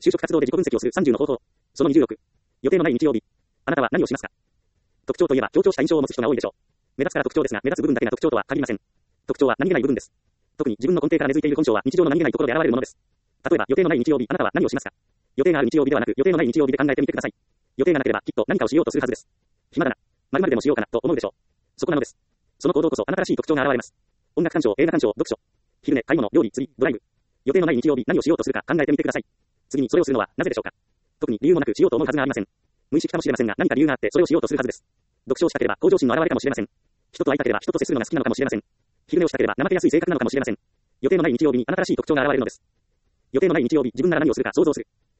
就職活動で自己分析をする30の方法。その26。予定のない日曜日。あなたは何をしますか？特徴といえば強調した印象を持つ人が多いでしょう。目立つから特徴ですが、目立つ部分だけが特徴とは限りません。特徴は何気ない部分です。特に自分の根底から根付いている根性は日常の何気ないところで現れるものです。例えば、予定のない日曜日、あなたは何をしますか？予定がある日曜日ではなく、予定のない日曜日で考えてみてください。予定がなければ、きっと何かをしようとするはずです。暇だな。〇〇でもしようかな、と思うでしょう。そこなのです。その行動こそあなたらしい特徴が現れます。音楽鑑賞、映画鑑賞、読書。昼寝、買い物、料理、釣り、ドライブ。予定のない日曜日、何をしようとするか考えてみてください。次にそれをするのはなぜでしょうか？特に理由もなくしようと思うはずがありません。無意識かもしれませんが、何か理由があってそれをしようとするはずです。読書をしたければ向上心の表れかもしれません。人と会いたければ人と接するのが好きなのかもしれません。昼寝をしたければ怠けやすい性格なのかもしれません。予定のない日曜日にあなたらしい特徴が現れるのです。予定のない日曜日、自分なら何をするか想像する。